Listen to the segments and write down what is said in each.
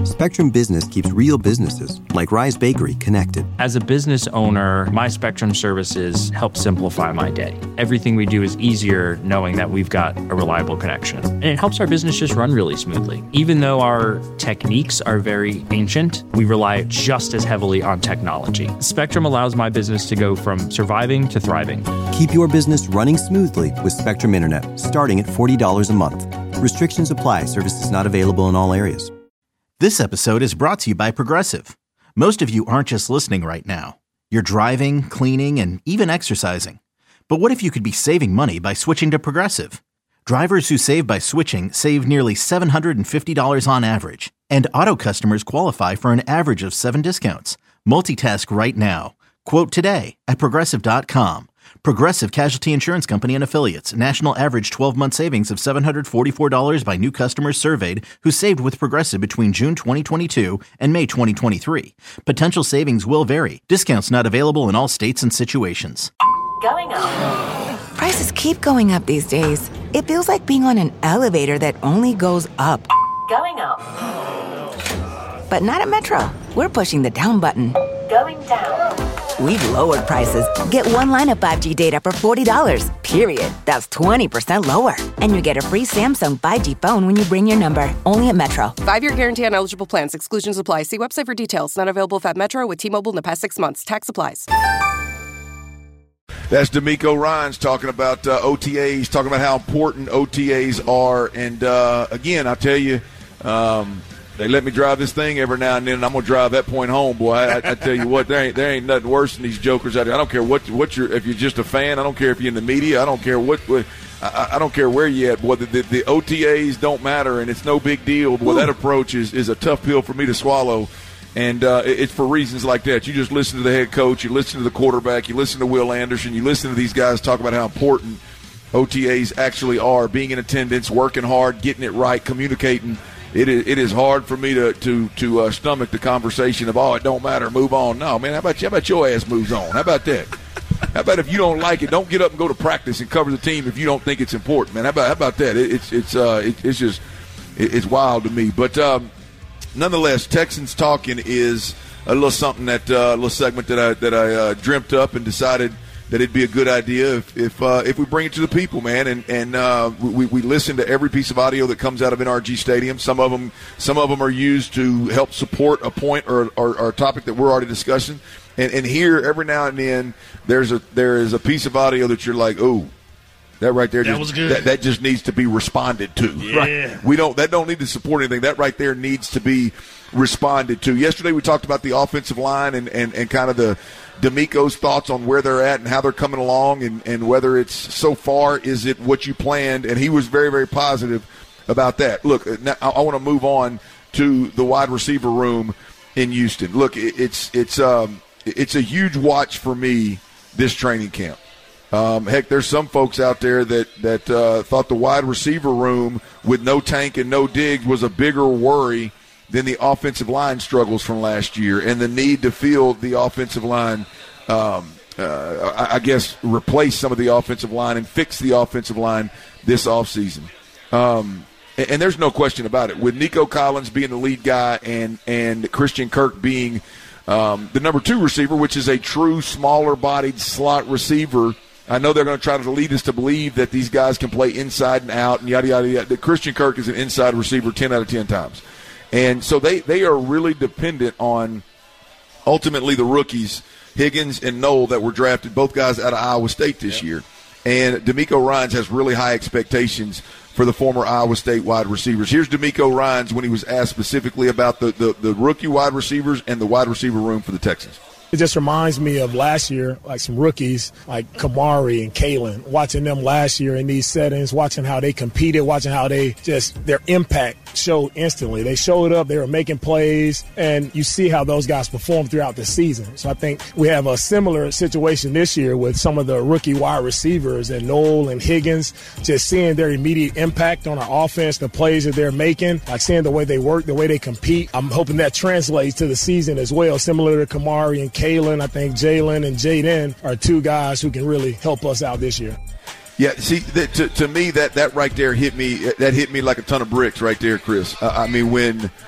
Spectrum Business keeps real businesses, like Rise Bakery, connected. As a business owner, my Spectrum services help simplify my day. Everything we do is easier knowing that we've got a reliable connection. And it helps our business just run really smoothly. Even though our techniques are very ancient, we rely just as heavily on technology. Spectrum allows my business to go from surviving to thriving. Keep your business running smoothly with Spectrum Internet, starting at $40 a month. Restrictions apply. Services not available in all areas. This episode is brought to you by Progressive. Most of you aren't just listening right now. You're driving, cleaning, and even exercising. But what if you could be saving money by switching to Progressive? Drivers who save by switching save nearly $750 on average. And auto customers qualify for an average of 7 discounts. Multitask right now. Quote today at Progressive.com. Progressive Casualty Insurance Company and Affiliates. National average 12-month savings of $744 by new customers surveyed who saved with Progressive between June 2022 and May 2023. Potential savings will vary. Discounts not available in all states and situations. Going up. Prices keep going up these days. It feels like being on an elevator that only goes up. Going up. But not at Metro. We're pushing the down button. Going down. We've lowered prices. Get one line of 5G data for $40, period. That's 20% lower. And you get a free Samsung 5G phone when you bring your number. Only at Metro. 5-year guarantee on eligible plans. Exclusions apply. See website for details. Not available at Metro with T-Mobile in the past 6 months. Tax applies. That's D'Amico Ryans talking about OTAs, talking about how important OTAs are. And, again, I tell you, they let me drive this thing every now and then, and I'm gonna drive that point home, boy. I tell you what, there ain't nothing worse than these jokers out there. I don't care what if you're just a fan. I don't care if you're in the media. I don't care I don't care where you at, boy. The OTAs don't matter, and it's no big deal. Boy, that approach is a tough pill for me to swallow, and it's for reasons like that. You just listen to the head coach, you listen to the quarterback, you listen to Will Anderson, you listen to these guys talk about how important OTAs actually are. Being in attendance, working hard, getting it right, communicating. It is hard for me to stomach the conversation of, it don't matter, move on. No, man, how about your ass moves on? How about that? How about if you don't like it, don't get up and go to practice and cover the team if you don't think it's important, man? How about that? It's wild to me. But nonetheless, Texans Talking is a little something little segment that I dreamt up and decided that it'd be a good idea if we bring it to the people, man, and we listen to every piece of audio that comes out of NRG Stadium. Some of them are used to help support a point or a topic that we're already discussing. And here, every now and then, there is a piece of audio that you're like, oh, that right there, was good. That just needs to be responded to. Yeah. Right? That don't need to support anything. That right there needs to be responded to. Yesterday we talked about the offensive line and kind of the D'Amico's thoughts on where they're at and how they're coming along and whether it's so far, is it what you planned? And he was very, very positive about that. Look, now I want to move on to the wide receiver room in Houston. Look, it's a huge watch for me this training camp. Heck, there's some folks out there that thought the wide receiver room with no Tank and no Diggs was a bigger worry than the offensive line struggles from last year and the need to field the offensive line, I guess, replace some of the offensive line and fix the offensive line this offseason. And there's no question about it. With Nico Collins being the lead guy and Christian Kirk being the number 2 receiver, which is a true smaller-bodied slot receiver, I know they're going to try to lead us to believe that these guys can play inside and out and yada, yada, yada. Christian Kirk is an inside receiver 10 out of 10 times. And so they are really dependent on ultimately the rookies, Higgins and Knoll, that were drafted, both guys out of Iowa State this year. And D'Amico Ryans has really high expectations for the former Iowa State wide receivers. Here's D'Amico Ryans when he was asked specifically about the rookie wide receivers and the wide receiver room for the Texans. It just reminds me of last year, like some rookies like Kamari and Kalen, watching them last year in these settings, watching how they competed, watching how their impact showed instantly. They showed up, they were making plays, and you see how those guys performed throughout the season. So I think we have a similar situation this year with some of the rookie wide receivers and Knoll and Higgins, just seeing their immediate impact on our offense, the plays that they're making, like seeing the way they work, the way they compete. I'm hoping that translates to the season as well, similar to Kamari and Kalen. I think Jalen and Jaden are 2 guys who can really help us out this year. Yeah, see, to me, that right there hit me like a ton of bricks right there, Chris. I mean, when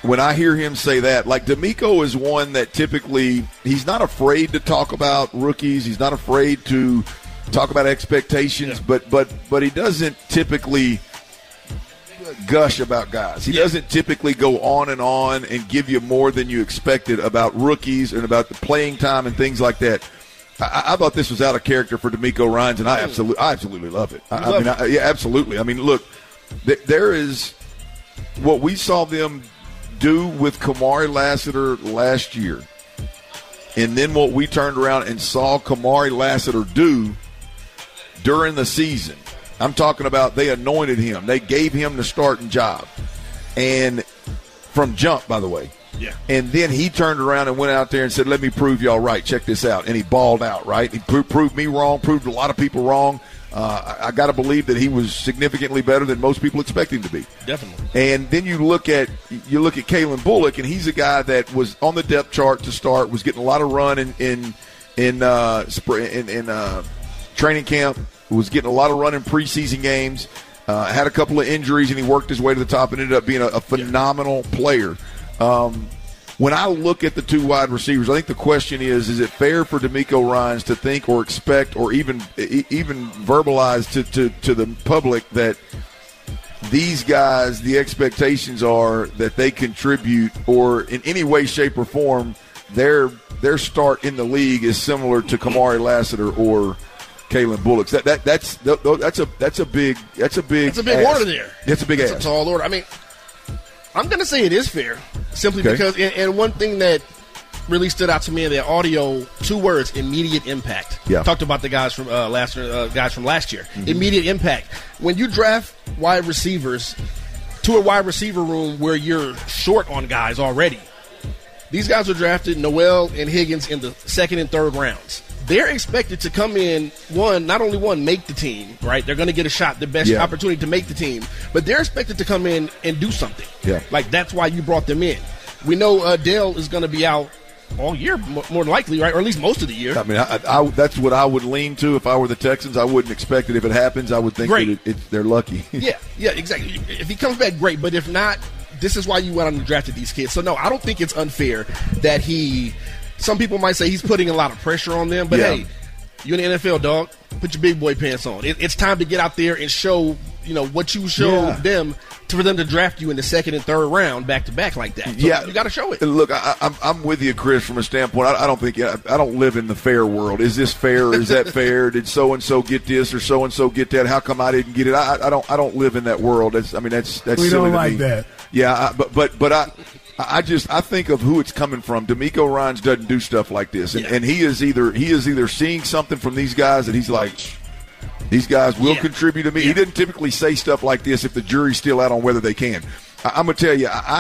when I hear him say that, like DeMeco is one that typically he's not afraid to talk about rookies. He's not afraid to talk about expectations, but he doesn't typically gush about guys. He doesn't typically go on and give you more than you expected about rookies and about the playing time and things like that. I thought this was out of character for DeMeco Ryans, and I absolutely love it. Yeah, absolutely. I mean, look, there is what we saw them do with Kamari Lassiter last year, and then what we turned around and saw Kamari Lassiter do during the season. I'm talking about they anointed him. They gave him the starting job, and from jump, by the way. Yeah. And then he turned around and went out there and said, let me prove y'all right. Check this out. And he balled out, right? He proved me wrong, proved a lot of people wrong. I got to believe that he was significantly better than most people expect him to be. Definitely. And then you look at Kalen Bullock, and he's a guy that was on the depth chart to start, was getting a lot of run in training camp, was getting a lot of run in preseason games, had a couple of injuries, and he worked his way to the top and ended up being a phenomenal player. When I look at the two wide receivers, I think the question is it fair for DeMeco Ryans to think or expect or even verbalize to the public that these guys, the expectations are that they contribute or in any way, shape, or form, their start in the league is similar to Kamari Lassiter or Kalen Bullock. That's a big order there. It's a big ask. It's a tall order. I mean, I'm going to say it is fair, simply because, and one thing that really stood out to me in the audio, 2 words: immediate impact. Yeah. Talked about the guys from last year. Mm-hmm. Immediate impact. When you draft wide receivers to a wide receiver room where you're short on guys already, these guys were drafted, Noel and Higgins, in the 2nd and 3rd rounds. They're expected to come in, not only make the team, right? They're going to get a shot, the best opportunity to make the team, but they're expected to come in and do something. Yeah. Like, that's why you brought them in. We know Dale is going to be out all year, more than likely, right? Or at least most of the year. I mean, that's what I would lean to if I were the Texans. I wouldn't expect it. If it happens, I would think that they're lucky. Yeah, exactly. If he comes back, great. But if not, this is why you went out and drafted these kids. So, no, I don't think it's unfair that some people might say he's putting a lot of pressure on them, but hey, you're in the NFL, dog. Put your big boy pants on. It's time to get out there and show, what you showed them for them to draft you in the 2nd and 3rd round back to back like that. So you got to show it. Look, I'm with you, Chris, from a standpoint. I don't live in the fair world. Is this fair? Is that fair? Did so and so get this or so and so get that? How come I didn't get it? I don't live in that world. That's we silly don't to like me. that. Yeah, but I think of who it's coming from. DeMeco Ryans doesn't do stuff like this, and he is either seeing something from these guys that he's like, these guys will contribute to me. He didn't typically say stuff like this if the jury's still out on whether they can. I'm gonna tell you, I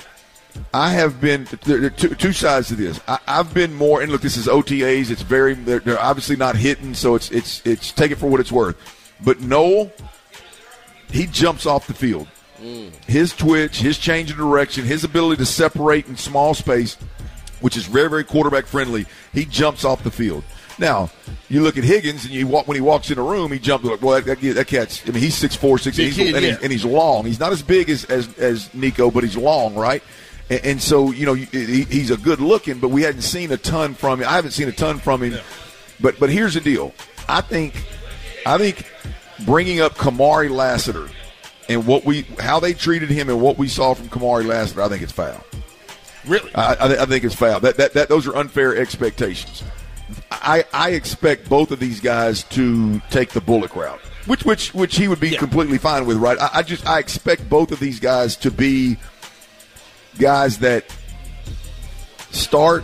have been. There are two sides to this. I've been more, and look, this is OTAs. They're obviously not hitting, so it's take it for what it's worth. But Noel, he jumps off the field. His twitch, his change of direction, his ability to separate in small space, which is very, very quarterback friendly, he jumps off the field. Now, you look at Higgins, and when he walks in a room, he jumps. Well, that cat's. I mean, he's 6'4", 6'8", and he's long. He's not as big as Nico, but he's long, right? And so he's a good looking, but we hadn't seen a ton from him. I haven't seen a ton from him. Yeah. But here's the deal. I think bringing up Kamari Lassiter and how they treated him and what we saw from Kamari Lassiter, I think it's foul. Really? I think it's foul. That those are unfair expectations. I expect both of these guys to take the Bullock route, which he would be completely fine with, right? I expect both of these guys to be guys that start,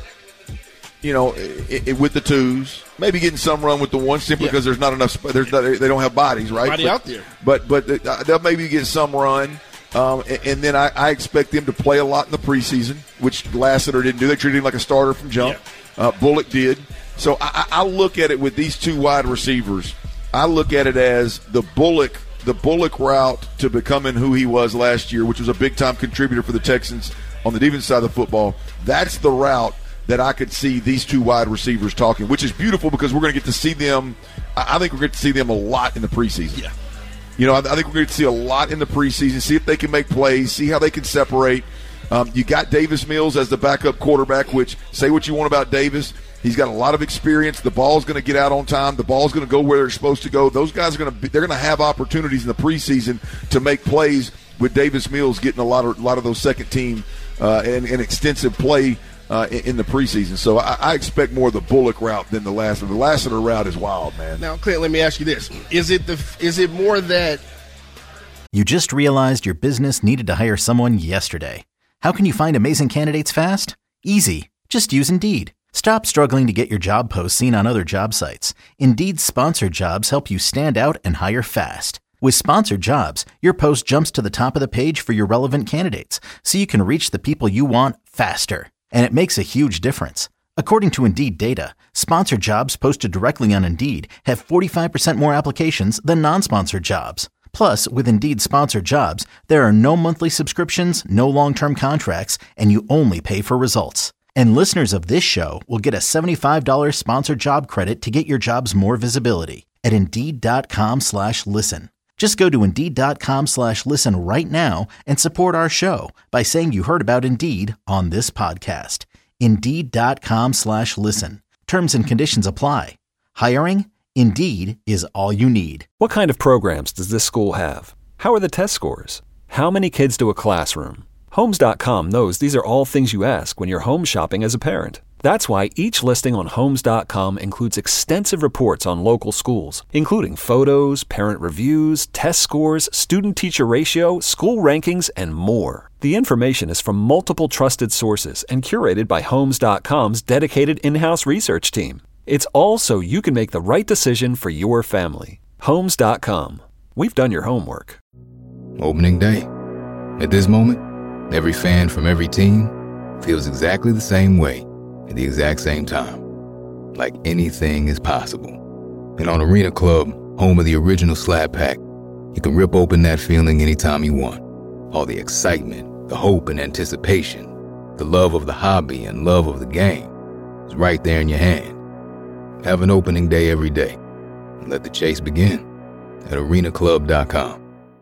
with the 2s, maybe getting some run with the 1s simply because there's not enough. They don't have bodies, right? Out there. But they'll maybe get some run. And then I expect them to play a lot in the preseason, which Lassiter didn't do. They treated him like a starter from jump. Bullock did. So I look at it with these two wide receivers. I look at it as the Bullock route to becoming who he was last year, which was a big-time contributor for the Texans on the defense side of the football. That's the route that I could see these two wide receivers talking, which is beautiful because we're going to get to see them. I think we're going to see them a lot in the preseason. Yeah. I think we're going to see a lot in the preseason, see if they can make plays, see how they can separate. You got Davis Mills as the backup quarterback, which, say what you want about Davis, he's got a lot of experience. The ball's going to get out on time. The ball's going to go where they're supposed to go. Those guys they're going to have opportunities in the preseason to make plays with Davis Mills getting a lot of those second team and extensive play in the preseason. So I expect more of the Bullock route than the Lassiter. The Lassiter route is wild, man. Now, Clint, let me ask you this: is it more that you just realized your business needed to hire someone yesterday? How can you find amazing candidates fast? Easy. Just use Indeed. Stop struggling to get your job posts seen on other job sites. Indeed's sponsored jobs help you stand out and hire fast. With sponsored jobs, your post jumps to the top of the page for your relevant candidates, so you can reach the people you want faster. And it makes a huge difference. According to Indeed data, sponsored jobs posted directly on Indeed have 45% more applications than non-sponsored jobs. Plus, with Indeed sponsored jobs, there are no monthly subscriptions, no long-term contracts, and you only pay for results. And listeners of this show will get a $75 sponsored job credit to get your jobs more visibility at Indeed.com/listen. Just go to Indeed.com/listen right now and support our show by saying you heard about Indeed on this podcast. Indeed.com/listen. Terms and conditions apply. Hiring? Indeed is all you need. What kind of programs does this school have? How are the test scores? How many kids do a classroom? Homes.com knows these are all things you ask when you're home shopping as a parent. That's why each listing on Homes.com includes extensive reports on local schools, including photos, parent reviews, test scores, student-teacher ratio, school rankings, and more. The information is from multiple trusted sources and curated by Homes.com's dedicated in-house research team. It's all so you can make the right decision for your family. Homes.com. We've done your homework. Opening day. At this moment, every fan from every team feels exactly the same way at the exact same time. Like anything is possible. And on Arena Club, home of the original Slab Pack, you can rip open that feeling anytime you want. All the excitement, the hope and anticipation, the love of the hobby and love of the game is right there in your hand. Have an opening day every day and let the chase begin at arenaclub.com.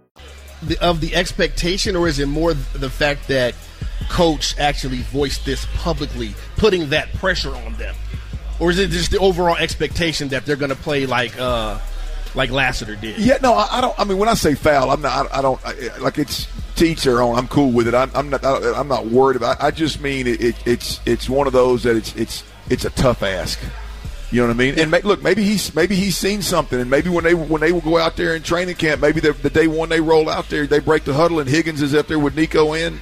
Of the expectation, or is it more the fact that coach actually voiced this publicly, putting that pressure on them? Or is it just the overall expectation that they're going to play like Lassiter did? Yeah, no, I don't. I mean, when I say foul, I don't like it's to each their own. I'm cool with it. I'm not worried about it. I just mean it's one of those that it's a tough ask. You know what I mean? And look, maybe he's seen something, and maybe when they will go out there in training camp, maybe the day one they roll out there, they break the huddle, and Higgins is up there with Nico and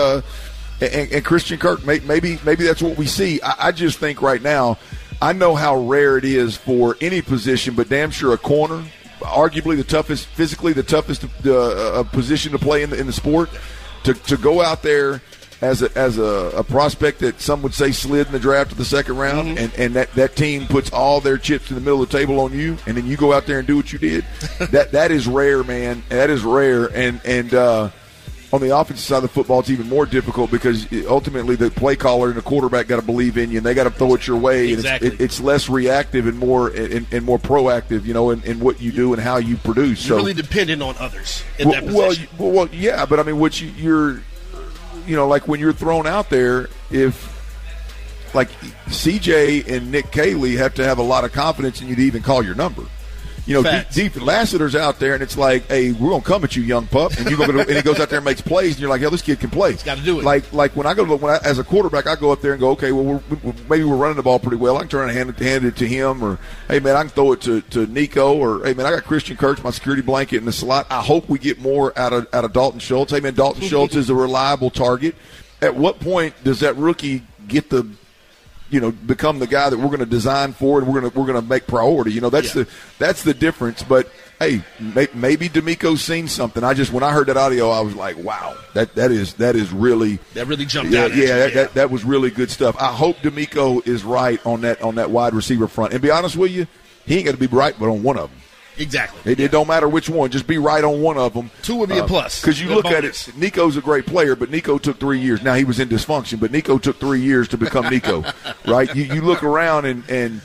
Christian Kirk. Maybe that's what we see. I just think right now, I know how rare it is for any position, but damn sure a corner, arguably physically the toughest position to play in the sport, to go out there as a prospect that some would say slid in the draft to the second round, and that team puts all their chips in the middle of the table on you, and then you go out there and do what you did. that is rare, man. That is rare, and on the offensive side of the football, it's even more difficult because ultimately the play caller and the quarterback got to believe in you, and they got to throw it your way. Exactly. And it's less reactive and more proactive, in what you do and how you produce. You're really dependent on others in that position. Well, yeah, but I mean, what you're like when you're thrown out there, if like CJ and Nick Caley have to have a lot of confidence in you to even call your number. Deep Lassiter's out there, and it's like, hey, we're gonna come at you, young pup, and and he goes out there and makes plays, and you're like, this kid can play. He's got to do it. Like when as a quarterback, I go up there and go, okay, well, maybe we're running the ball pretty well. I can turn and hand it to him, or hey man, I can throw it to Nico, or hey man, I got Christian Kirk, my security blanket in the slot. I hope we get more out of Dalton Schultz. Hey man, Dalton Schultz is a reliable target. At what point does that rookie get become the guy that we're going to design for and we're going to make priority? That's the difference. But hey, maybe D'Amico's seen something. When I heard that audio, I was like, wow, that really jumped out. That was really good stuff. I hope D'Amico is right on that wide receiver front. And be honest with you, he ain't got to be right, but on one of them. Exactly. It don't matter which one. Just be right on one of them. Two would be a plus. Because you look at it, Nico's a great player, but Nico took 3 years. Now, he was in dysfunction, but Nico took 3 years to become Nico, right? You look around and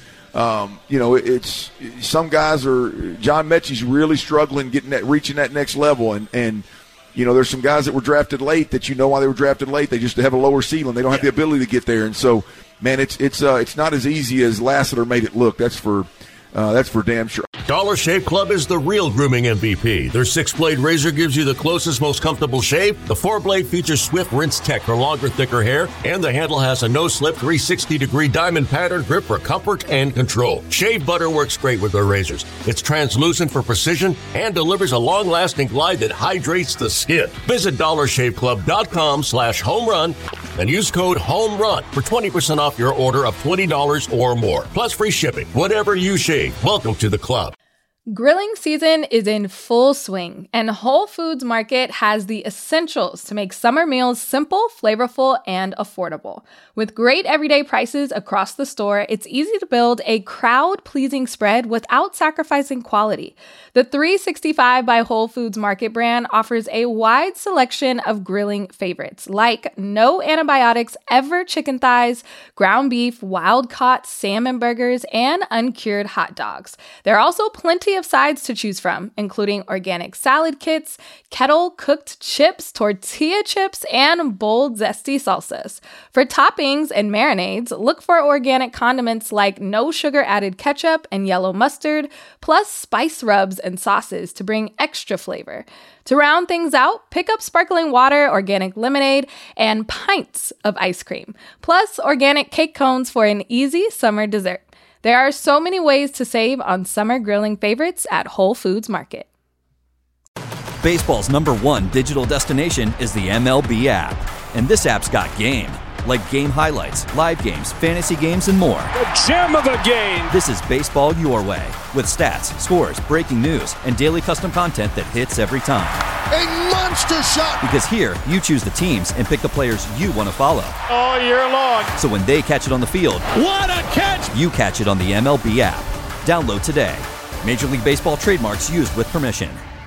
it's some guys are – John Mechie's really struggling reaching that next level. And there's some guys that were drafted late that why they were drafted late. They just have a lower ceiling. They don't have the ability to get there. And so, man, it's not as easy as Lassiter made it look. That's for damn sure. Dollar Shave Club is the real grooming MVP. Their 6-blade razor gives you the closest, most comfortable shave. The 4-blade features Swift Rinse Tech for longer, thicker hair, and the handle has a no-slip 360-degree diamond pattern grip for comfort and control. Shave butter works great with their razors. It's translucent for precision and delivers a long-lasting glide that hydrates the skin. Visit dollarshaveclub.com/homerun and use code HOMERUN for 20% off your order of $20 or more, plus free shipping. Whatever you shave, welcome to the club. Grilling season is in full swing, and Whole Foods Market has the essentials to make summer meals simple, flavorful, and affordable. With great everyday prices across the store, it's easy to build a crowd-pleasing spread without sacrificing quality. The 365 by Whole Foods Market brand offers a wide selection of grilling favorites, like no antibiotics ever chicken thighs, ground beef, wild-caught salmon burgers, and uncured hot dogs. There are also plenty of sides to choose from, including organic salad kits, kettle-cooked chips, tortilla chips, and bold, zesty salsas. For toppings and marinades, look for organic condiments like no sugar-added ketchup and yellow mustard, plus spice rubs and sauces to bring extra flavor. To round things out, pick up sparkling water, organic lemonade, and pints of ice cream, plus organic cake cones for an easy summer dessert. There are so many ways to save on summer grilling favorites at Whole Foods Market. Baseball's #1 digital destination is the MLB app. And this app's got game. Like game highlights, live games, fantasy games, and more. The gem of a game! This is baseball your way. With stats, scores, breaking news, and daily custom content that hits every time. A monster shot! Because here, you choose the teams and pick the players you want to follow. All year long. So when they catch it on the field, what a catch! You catch it on the MLB app. Download today. Major League Baseball trademarks used with permission.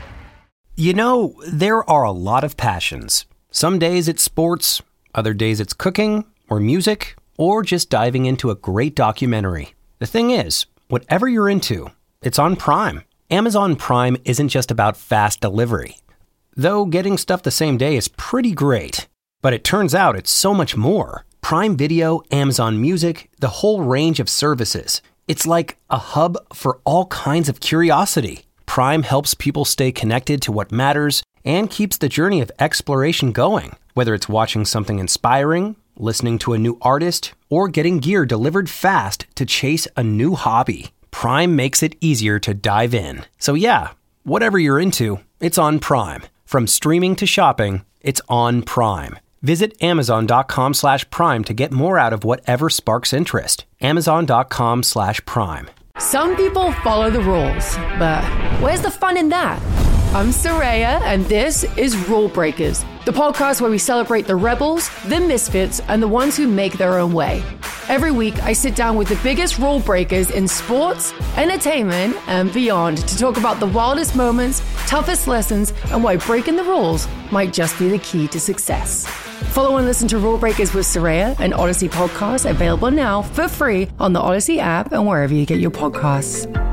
There are a lot of passions. Some days it's sports, other days it's cooking, or music, or just diving into a great documentary. The thing is, whatever you're into, it's on Prime. Amazon Prime isn't just about fast delivery. Though getting stuff the same day is pretty great. But it turns out it's so much more. Prime Video, Amazon Music, the whole range of services. It's like a hub for all kinds of curiosity. Prime helps people stay connected to what matters and keeps the journey of exploration going. Whether it's watching something inspiring, listening to a new artist, or getting gear delivered fast to chase a new hobby, Prime makes it easier to dive in. So yeah, whatever you're into, it's on Prime. From streaming to shopping, it's on Prime. Visit Amazon.com/Prime to get more out of whatever sparks interest. Amazon.com/Prime. Some people follow the rules, but where's the fun in that? I'm Soraya, and this is Rule Breakers, the podcast where we celebrate the rebels, the misfits, and the ones who make their own way. Every week, I sit down with the biggest rule breakers in sports, entertainment, and beyond to talk about the wildest moments, toughest lessons, and why breaking the rules might just be the key to success. Follow and listen to Rule Breakers with Soraya, an Odyssey podcast available now for free on the Odyssey app and wherever you get your podcasts.